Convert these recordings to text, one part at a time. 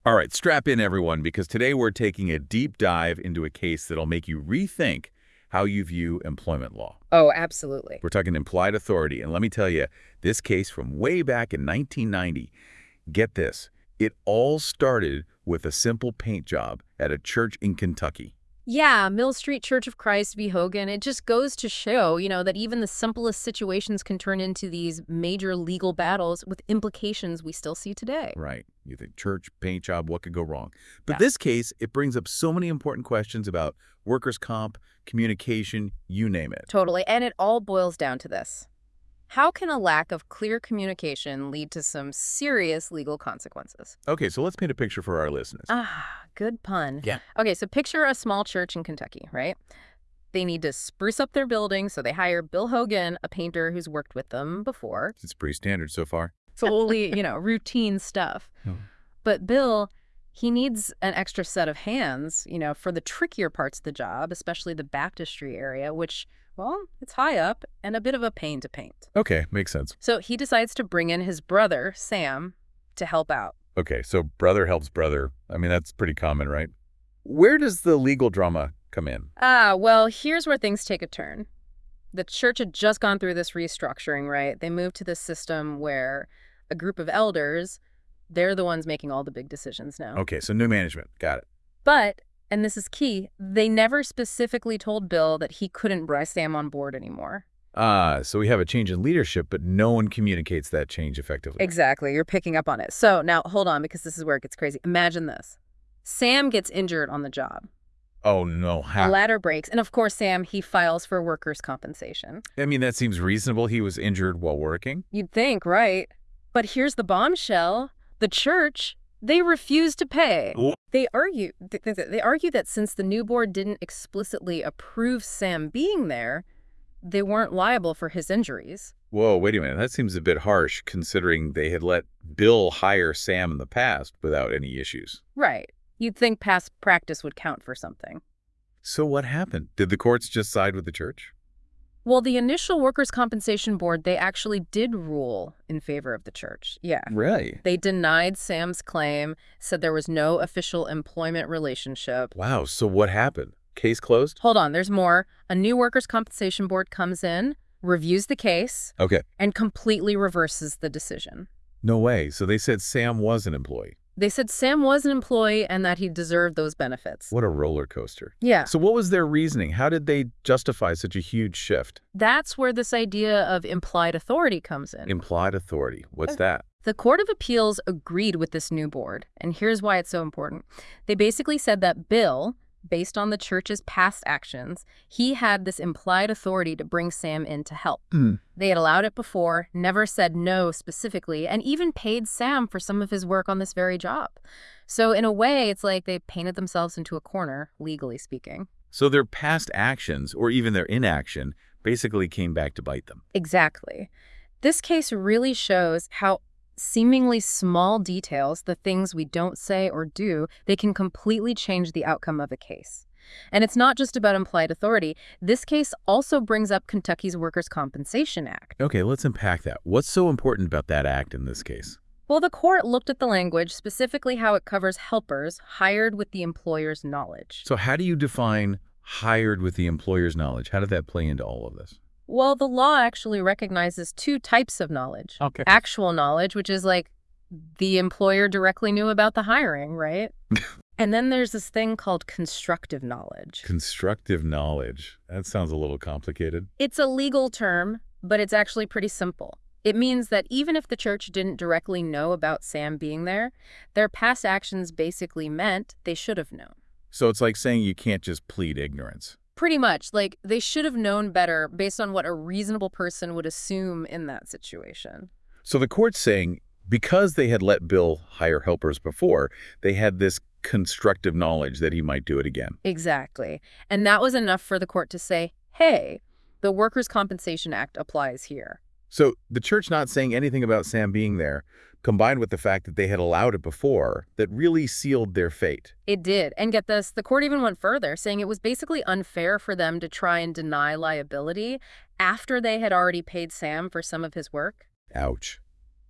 All right, strap in, everyone, because today we're taking a deep dive into a case that'll make you rethink how you view employment law. Oh, absolutely. We're talking implied authority, and let me tell you, this case from way back in 1990, get this, it all started with a simple paint job at a church in Kentucky. Yeah, Mill Street Church of Christ v. Hogan. It just goes to show, that even the simplest situations can turn into these major legal battles with implications we still see today. Right. You think church, paint job, what could go wrong? But Yeah. this case, it brings up so many important questions about workers' comp, communication, you name it. Totally. And it all boils down to this. How can a lack of clear communication lead to some serious legal consequences? Okay, so let's paint a picture for our listeners. Ah, good pun. Yeah. Okay, so picture a small church in Kentucky, right? They need to spruce up their building, so they hire Bill Hogan, a painter who's worked with them before. It's pretty standard so far. Solely, routine stuff. Oh. But Bill, he needs an extra set of hands, for the trickier parts of the job, especially the baptistry area, which, well, it's high up and a bit of a pain to paint. Okay, makes sense. So he decides to bring in his brother, Sam, to help out. Okay, so brother helps brother. I mean, that's pretty common, right? Where does the legal drama come in? Well, here's where things take a turn. The church had just gone through this restructuring, right? They moved to this system where a group of elders, they're the ones making all the big decisions now. Okay, so new management. Got it. But, and this is key, they never specifically told Bill that he couldn't bring Sam on board anymore. So we have a change in leadership, but no one communicates that change effectively. Exactly. You're picking up on it. So now hold on, because this is where it gets crazy. Imagine this. Sam gets injured on the job. Oh, no. The How? ladder breaks. And of course, Sam, he files for workers' compensation. I mean, that seems reasonable. He was injured while working. You'd think, right? But here's the bombshell. The church, they refuse to pay. Oh. They argue that since the new board didn't explicitly approve Sam being there, they weren't liable for his injuries. Whoa, wait a minute. That seems a bit harsh, considering they had let Bill hire Sam in the past without any issues. Right. You'd think past practice would count for something. So what happened? Did the courts just side with the church? Well, the initial workers' compensation board, they actually did rule in favor of the church. Yeah. Really? They denied Sam's claim, said there was no official employment relationship. Wow, so what happened? Case closed? Hold on, there's more. A new workers' compensation board comes in, reviews the case, Okay. and completely reverses the decision. No way. So they said Sam was an employee. They said Sam was an employee and that he deserved those benefits. What a roller coaster. Yeah. So what was their reasoning? How did they justify such a huge shift? That's where this idea of implied authority comes in. Implied authority. What's that? The Court of Appeals agreed with this new board, and here's why it's so important. They basically said that Bill, based on the church's past actions, he had this implied authority to bring Sam in to help. They had allowed it before, never said no specifically, and even paid Sam for some of his work on this very job. So in a way, it's like they painted themselves into a corner, legally speaking. So their past actions, or even their inaction, basically came back to bite them. Exactly. This case really shows how seemingly small details, the things we don't say or do, they can completely change the outcome of a case. And it's not just about implied authority. This case also brings up Kentucky's Workers' Compensation Act. Okay, let's unpack that. What's so important about that act in this case? Well, the court looked at the language, specifically how it covers helpers hired with the employer's knowledge. So how do you define hired with the employer's knowledge? How did that play into all of this? Well, the law actually recognizes two types of knowledge. Okay. Actual knowledge, which is like the employer directly knew about the hiring, right? And then there's this thing called constructive knowledge. Constructive knowledge. That sounds a little complicated. It's a legal term, but it's actually pretty simple. It means that even if the church didn't directly know about Sam being there, their past actions basically meant they should have known. So it's like saying you can't just plead ignorance. Pretty much, like they should have known better based on what a reasonable person would assume in that situation. So the court's saying because they had let Bill hire helpers before, they had this constructive knowledge that he might do it again. Exactly. And that was enough for the court to say, hey, the Workers' Compensation Act applies here. So the church not saying anything about Sam being there, combined with the fact that they had allowed it before, that really sealed their fate. It did. And get this, the court even went further, saying it was basically unfair for them to try and deny liability after they had already paid Sam for some of his work. Ouch.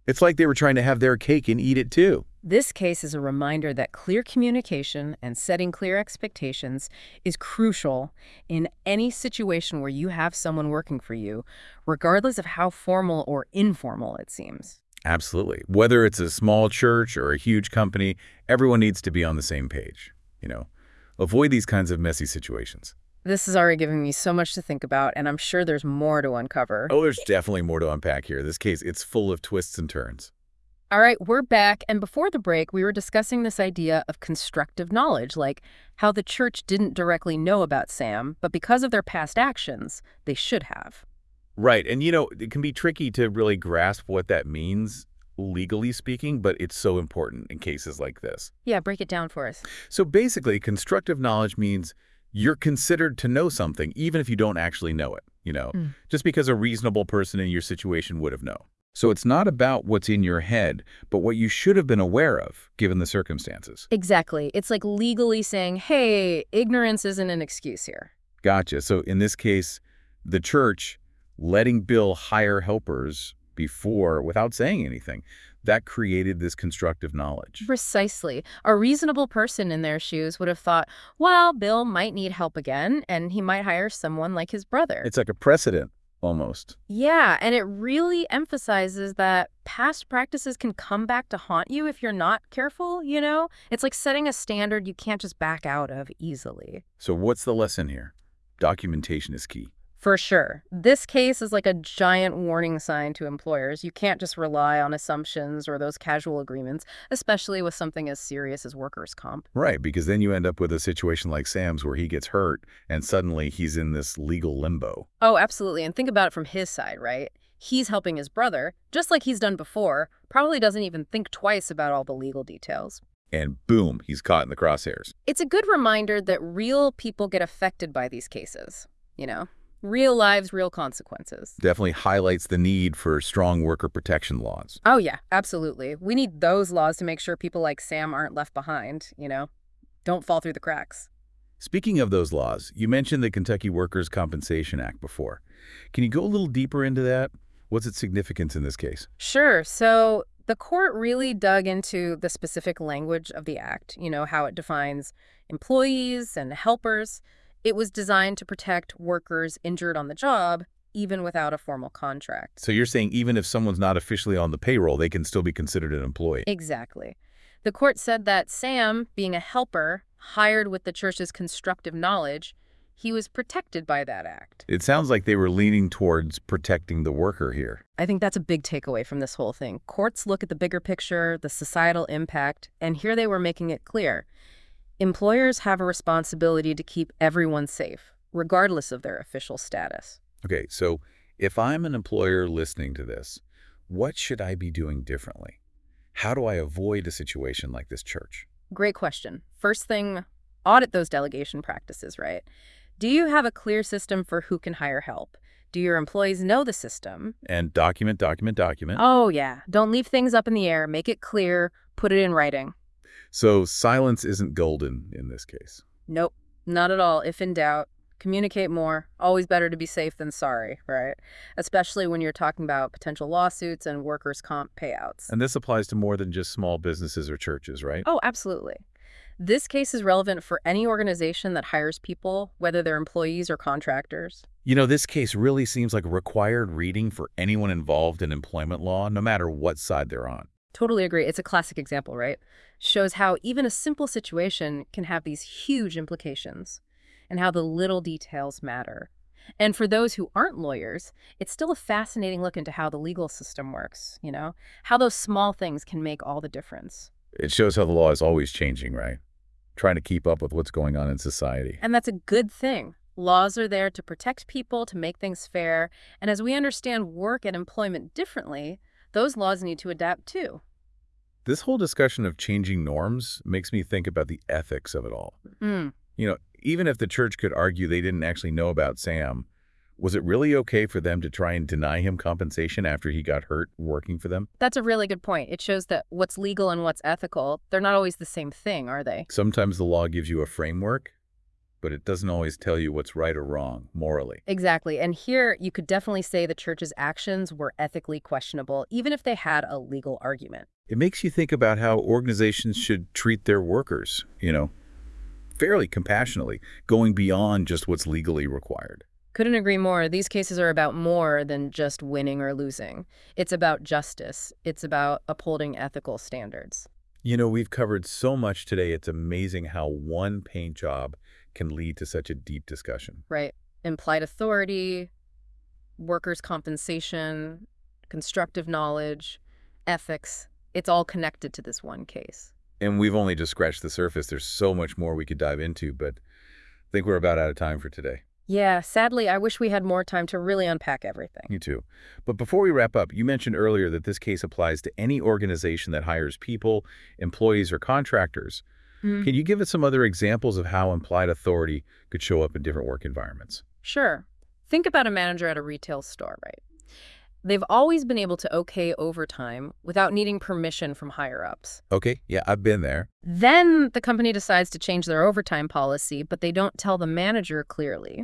It's like they were trying to have their cake and eat it too. This case is a reminder that clear communication and setting clear expectations is crucial in any situation where you have someone working for you, regardless of how formal or informal it seems. Absolutely. Whether it's a small church or a huge company, everyone needs to be on the same page. Avoid these kinds of messy situations. This is already giving me so much to think about, and I'm sure there's more to uncover. Oh, there's definitely more to unpack here. This case, it's full of twists and turns. All right, we're back, and before the break, we were discussing this idea of constructive knowledge, like how the church didn't directly know about Sam, but because of their past actions, they should have. Right. And, it can be tricky to really grasp what that means, legally speaking, but it's so important in cases like this. Yeah, break it down for us. So basically, constructive knowledge means you're considered to know something, even if you don't actually know it, just because a reasonable person in your situation would have known. So it's not about what's in your head, but what you should have been aware of, given the circumstances. Exactly. It's like legally saying, hey, ignorance isn't an excuse here. Gotcha. So in this case, the church letting Bill hire helpers before without saying anything, that created this constructive knowledge. Precisely. A reasonable person in their shoes would have thought, well, Bill might need help again, and he might hire someone like his brother. It's like a precedent, almost. Yeah, and it really emphasizes that past practices can come back to haunt you if you're not careful, It's like setting a standard you can't just back out of easily. So what's the lesson here? Documentation is key. For sure. This case is like a giant warning sign to employers. You can't just rely on assumptions or those casual agreements, especially with something as serious as workers' comp. Right, because then you end up with a situation like Sam's where he gets hurt and suddenly he's in this legal limbo. Oh, absolutely. And think about it from his side, right? He's helping his brother, just like he's done before, probably doesn't even think twice about all the legal details. And boom, he's caught in the crosshairs. It's a good reminder that real people get affected by these cases, Real lives, real consequences. Definitely highlights the need for strong worker protection laws. Oh, yeah, absolutely. We need those laws to make sure people like Sam aren't left behind, Don't fall through the cracks. Speaking of those laws, you mentioned the Kentucky Workers' Compensation Act before. Can you go a little deeper into that? What's its significance in this case? Sure. So the court really dug into the specific language of the act, how it defines employees and helpers. It was designed to protect workers injured on the job, even without a formal contract. So you're saying even if someone's not officially on the payroll, they can still be considered an employee? Exactly. The court said that Sam, being a helper, hired with the church's constructive knowledge, he was protected by that act. It sounds like they were leaning towards protecting the worker here. I think that's a big takeaway from this whole thing. Courts look at the bigger picture, the societal impact, and here they were making it clear. Employers have a responsibility to keep everyone safe, regardless of their official status. Okay, so if I'm an employer listening to this, what should I be doing differently? How do I avoid a situation like this church? Great question. First thing, audit those delegation practices, right? Do you have a clear system for who can hire help? Do your employees know the system? And document. Oh, yeah. Don't leave things up in the air. Make it clear. Put it in writing. So silence isn't golden in this case. Nope, not at all. If in doubt, communicate more. Always better to be safe than sorry, right? Especially when you're talking about potential lawsuits and workers' comp payouts. And this applies to more than just small businesses or churches, right? Oh, absolutely. This case is relevant for any organization that hires people, whether they're employees or contractors. This case really seems like required reading for anyone involved in employment law, no matter what side they're on. Totally agree. It's a classic example, right? Shows how even a simple situation can have these huge implications and how the little details matter. And for those who aren't lawyers, it's still a fascinating look into how the legal system works, how those small things can make all the difference. It shows how the law is always changing, right? Trying to keep up with what's going on in society. And that's a good thing. Laws are there to protect people, to make things fair. And as we understand work and employment differently, those laws need to adapt too. This whole discussion of changing norms makes me think about the ethics of it all. Even if the church could argue they didn't actually know about Sam, was it really okay for them to try and deny him compensation after he got hurt working for them? That's a really good point. It shows that what's legal and what's ethical, they're not always the same thing, are they? Sometimes the law gives you a framework, but it doesn't always tell you what's right or wrong morally. Exactly. And here you could definitely say the church's actions were ethically questionable, even if they had a legal argument. It makes you think about how organizations should treat their workers, fairly compassionately, going beyond just what's legally required. Couldn't agree more. These cases are about more than just winning or losing. It's about justice. It's about upholding ethical standards. We've covered so much today, it's amazing how one paint job can lead to such a deep discussion. Right. Implied authority, workers' compensation, constructive knowledge, ethics. It's all connected to this one case. And we've only just scratched the surface. There's so much more we could dive into, but I think we're about out of time for today. Yeah, sadly, I wish we had more time to really unpack everything. Me too. But before we wrap up, you mentioned earlier that this case applies to any organization that hires people, employees, or contractors. Can you give us some other examples of how implied authority could show up in different work environments? Sure. Think about a manager at a retail store, right? They've always been able to okay overtime without needing permission from higher-ups. Okay, yeah, I've been there. Then the company decides to change their overtime policy, but they don't tell the manager clearly.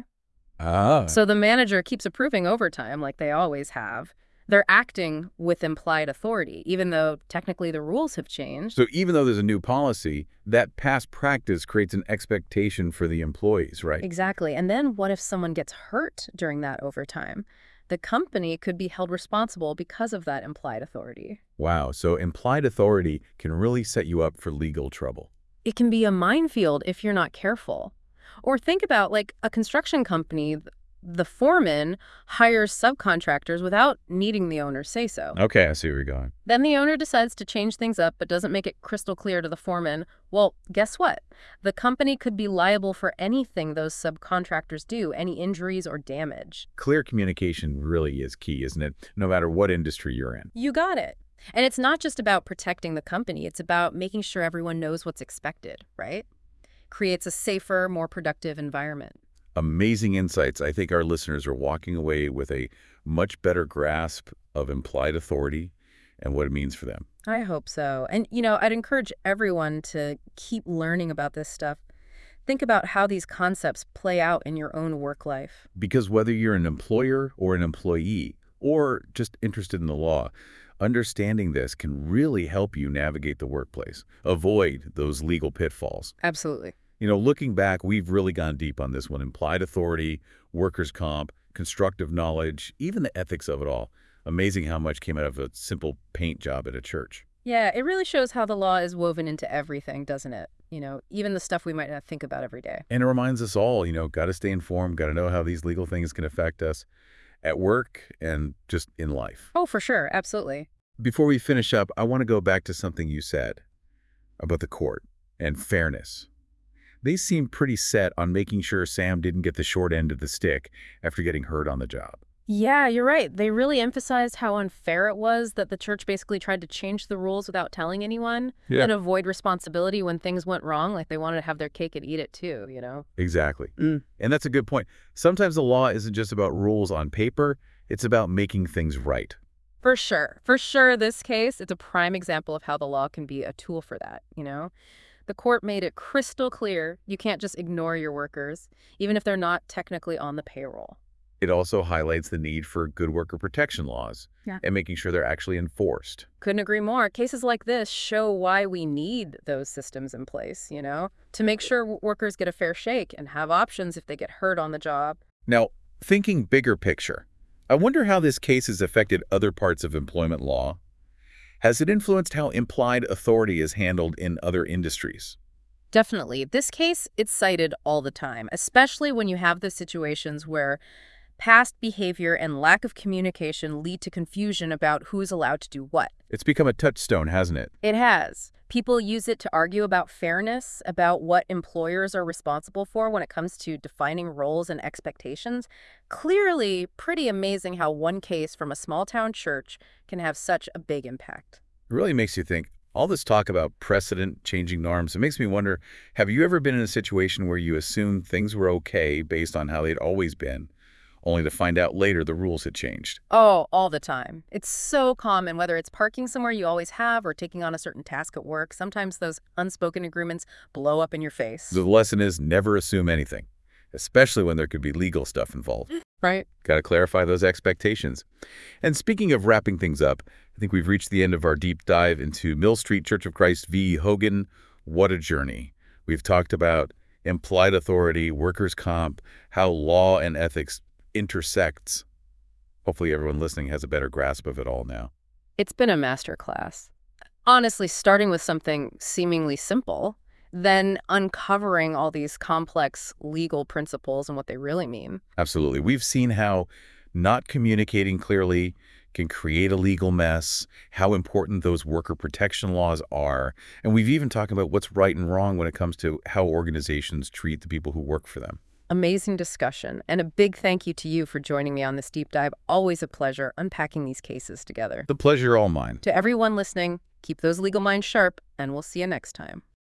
Ah. So the manager keeps approving overtime like they always have. They're acting with implied authority, even though technically the rules have changed. So even though there's a new policy, that past practice creates an expectation for the employees, right? Exactly. And then what if someone gets hurt during that overtime? The company could be held responsible because of that implied authority. Wow, so implied authority can really set you up for legal trouble. It can be a minefield if you're not careful. Or think about like a construction company. The foreman hires subcontractors without needing the owner's say-so. Okay, I see where you're going. Then the owner decides to change things up but doesn't make it crystal clear to the foreman. Well, guess what? The company could be liable for anything those subcontractors do, any injuries or damage. Clear communication really is key, isn't it? No matter what industry you're in. You got it. And it's not just about protecting the company. It's about making sure everyone knows what's expected, right? Creates a safer, more productive environment. Amazing insights. I think our listeners are walking away with a much better grasp of implied authority and what it means for them. I hope so. And, I'd encourage everyone to keep learning about this stuff. Think about how these concepts play out in your own work life. Because whether you're an employer or an employee, or just interested in the law, understanding this can really help you navigate the workplace, avoid those legal pitfalls. Absolutely. Looking back, we've really gone deep on this one. Implied authority, workers' comp, constructive knowledge, even the ethics of it all. Amazing how much came out of a simple paint job at a church. Yeah, it really shows how the law is woven into everything, doesn't it? Even the stuff we might not think about every day. And it reminds us all, got to stay informed, got to know how these legal things can affect us at work and just in life. Oh, for sure. Absolutely. Before we finish up, I want to go back to something you said about the court and fairness. They seemed pretty set on making sure Sam didn't get the short end of the stick after getting hurt on the job. Yeah, you're right. They really emphasized how unfair it was that the church basically tried to change the rules without telling anyone and avoid responsibility when things went wrong. Like they wanted to have their cake and eat it too, Exactly. And that's a good point. Sometimes the law isn't just about rules on paper. It's about making things right. For sure. For sure, this case, it's a prime example of how the law can be a tool for that, The court made it crystal clear you can't just ignore your workers, even if they're not technically on the payroll. It also highlights the need for good worker protection laws and making sure they're actually enforced. Couldn't agree more. Cases like this show why we need those systems in place, to make sure workers get a fair shake and have options if they get hurt on the job. Now, thinking bigger picture, I wonder how this case has affected other parts of employment law. Has it influenced how implied authority is handled in other industries? Definitely. This case, it's cited all the time, especially when you have the situations where past behavior and lack of communication lead to confusion about who's allowed to do what. It's become a touchstone, hasn't it? It has. People use it to argue about fairness, about what employers are responsible for when it comes to defining roles and expectations. Clearly, pretty amazing how one case from a small-town church can have such a big impact. It really makes you think. All this talk about precedent, changing norms, it makes me wonder, have you ever been in a situation where you assumed things were okay based on how they'd always been, only to find out later the rules had changed. Oh, all the time. It's so common, whether it's parking somewhere you always have or taking on a certain task at work. Sometimes those unspoken agreements blow up in your face. The lesson is never assume anything, especially when there could be legal stuff involved. Right. Got to clarify those expectations. And speaking of wrapping things up, I think we've reached the end of our deep dive into Mill Street Church of Christ v. Hogan. What a journey. We've talked about implied authority, workers' comp, how law and ethics intersects. Hopefully everyone listening has a better grasp of it all now. It's been a masterclass. Honestly, starting with something seemingly simple, then uncovering all these complex legal principles and what they really mean. Absolutely. We've seen how not communicating clearly can create a legal mess, how important those worker protection laws are, and we've even talked about what's right and wrong when it comes to how organizations treat the people who work for them. Amazing discussion, and a big thank you to you for joining me on this deep dive. Always a pleasure unpacking these cases together. The pleasure all mine. To everyone listening, keep those legal minds sharp, and we'll see you next time.